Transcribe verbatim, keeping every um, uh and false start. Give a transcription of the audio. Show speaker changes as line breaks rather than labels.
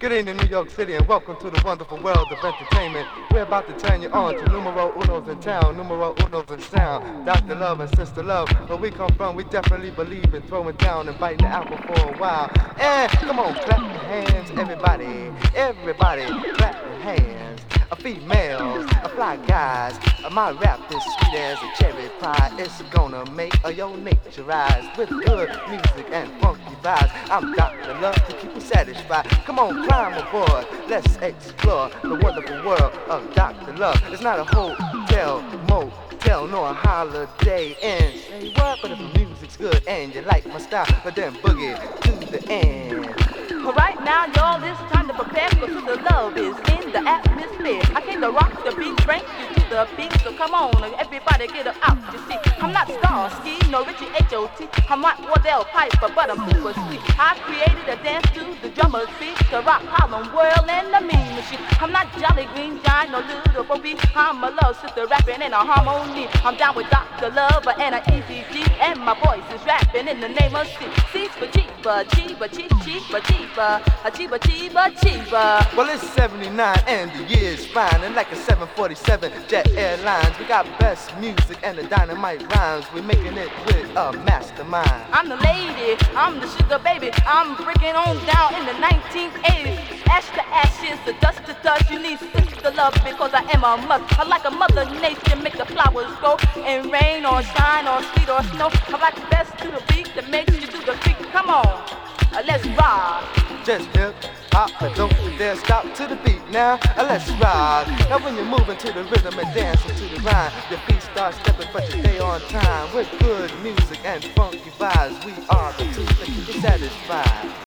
Good evening, New York City, and welcome to the wonderful world of entertainment. We're about to turn you on to numero unos in town, numero unos in sound. Doctor Love and Sister Love, where we come from, we definitely believe in throwing down and biting the apple for a while. And come on, clap your hands, everybody, everybody, clap your hands. A females, a fly guys, my rap is sweet as a cherry pie. It's gonna make a your nature rise with good music and funky vibes. I'm Doctor Love to keep you satisfied. Come on, climb aboard, let's explore the wonderful world of Doctor Love. It's not a hotel, motel, nor a holiday inn. Say what? But if the music's good and you like my style, but then boogie to the end.
Well, right now, y'all, it's time to prepare because the love is in the atmosphere. I came to rock the beat, bring you to the beat, so come on, everybody get up out, you see. I'm not Starsky, no Richie H O T. I'm not Wardell Piper, but I'm super sweet. I created a dance to the drummer's beat, to rock Harlem World and the mean machine. I'm not Jolly Green Giant, no little Bo Peep. I'm a love sister rapping in a harmony. I'm down with Doctor Love and an Easy G, and my voice is rapping in the name of C. C for Chiba, Chiba, Chiba, Chiba, Chiba. Chiba, chiba, chiba.
Well, it's seventy-nine and the year's fine. And like a seven forty-seven Jet Airlines, we got best music and the dynamite rhymes. We're making it with a mastermind.
I'm the lady, I'm the sugar baby. I'm breaking on down in the nineteen eighties. Ash to ashes, the dust to dust. You need sister love because I am a mother. I like a mother nature, make the flowers grow. In rain or shine or sleet or snow. I like the best to the beat that makes you do the freak. Come on, uh, let's rock.
Just hip hop, but don't you dare stop to the beat now. Uh, let's rock. Now when you're moving to the rhythm and dancing to the rhyme, your feet start stepping, but you stay on time. With good music and funky vibes, we are the two that keep you satisfied.